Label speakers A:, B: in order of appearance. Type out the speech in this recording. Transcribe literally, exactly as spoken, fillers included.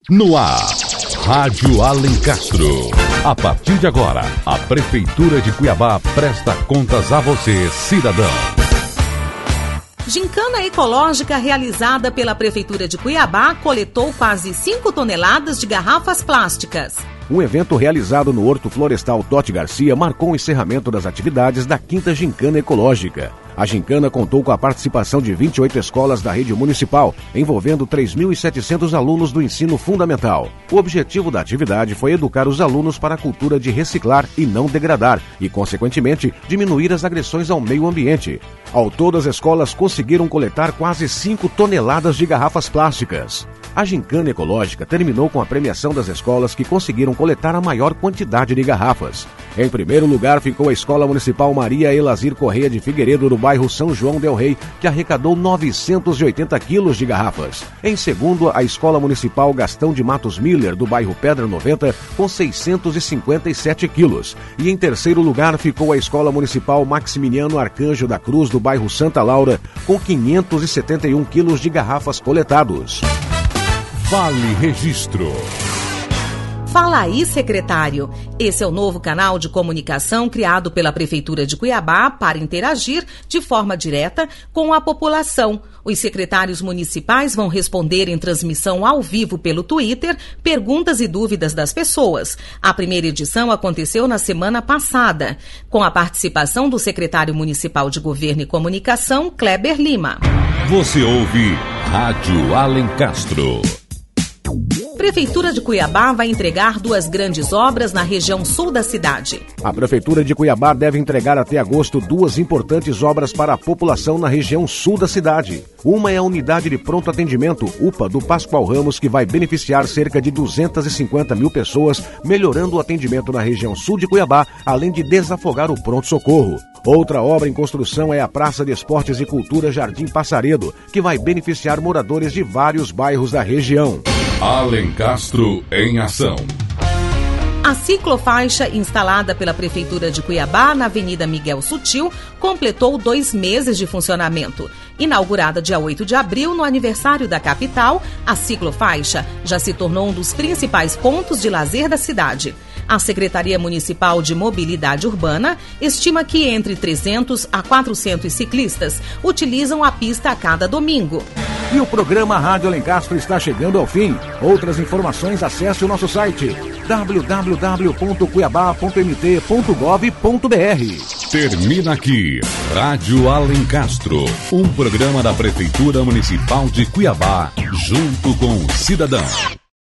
A: No ar, Rádio Alencastro. A partir de agora, a Prefeitura de Cuiabá presta contas a você, cidadão.
B: Gincana ecológica realizada pela Prefeitura de Cuiabá coletou quase cinco toneladas de garrafas plásticas.
C: Um evento realizado no Horto Florestal Totti Garcia marcou o encerramento das atividades da quinta Gincana Ecológica. A gincana contou com a participação de vinte e oito escolas da rede municipal, envolvendo três mil e setecentos alunos do ensino fundamental. O objetivo da atividade foi educar os alunos para a cultura de reciclar e não degradar e, consequentemente, diminuir as agressões ao meio ambiente. Ao todo, as escolas conseguiram coletar quase cinco toneladas de garrafas plásticas. A Gincana Ecológica terminou com a premiação das escolas que conseguiram coletar a maior quantidade de garrafas. Em primeiro lugar ficou a Escola Municipal Maria Elazir Correia de Figueiredo, no bairro São João del Rei, que arrecadou novecentos e oitenta quilos de garrafas. Em segundo, a Escola Municipal Gastão de Matos Miller, do bairro Pedra noventa, com seiscentos e cinquenta e sete quilos. E em terceiro lugar ficou a Escola Municipal Maximiliano Arcanjo da Cruz, do bairro Santa Laura, com quinhentos e setenta e um quilos de garrafas coletados.
A: Vale Registro.
B: Fala aí, secretário. Esse é o novo canal de comunicação criado pela Prefeitura de Cuiabá para interagir de forma direta com a população. Os secretários municipais vão responder em transmissão ao vivo pelo Twitter perguntas e dúvidas das pessoas. A primeira edição aconteceu na semana passada, com a participação do secretário municipal de Governo e Comunicação, Kleber Lima.
A: Você ouve Rádio Alencastro.
B: Prefeitura de Cuiabá vai entregar duas grandes obras na região sul da cidade.
C: A Prefeitura de Cuiabá deve entregar até agosto duas importantes obras para a população na região sul da cidade. Uma é a Unidade de Pronto Atendimento, U P A, do Pascoal Ramos, que vai beneficiar cerca de duzentas e cinquenta mil pessoas, melhorando o atendimento na região sul de Cuiabá, além de desafogar o pronto-socorro. Outra obra em construção é a Praça de Esportes e Cultura Jardim Passaredo, que vai beneficiar moradores de vários bairros da região.
A: Alencastro em ação.
B: A ciclofaixa instalada pela Prefeitura de Cuiabá na Avenida Miguel Sutil completou dois meses de funcionamento. Inaugurada dia oito de abril, no aniversário da capital, a ciclofaixa já se tornou um dos principais pontos de lazer da cidade. A Secretaria Municipal de Mobilidade Urbana estima que entre trezentos a quatrocentos ciclistas utilizam a pista a cada domingo.
C: E o programa Rádio Alencastro está chegando ao fim. Outras informações, acesse o nosso site w w w ponto cuiabá ponto m t ponto gov ponto b r.
A: Termina aqui Rádio Alencastro, um programa da Prefeitura Municipal de Cuiabá, junto com o cidadão.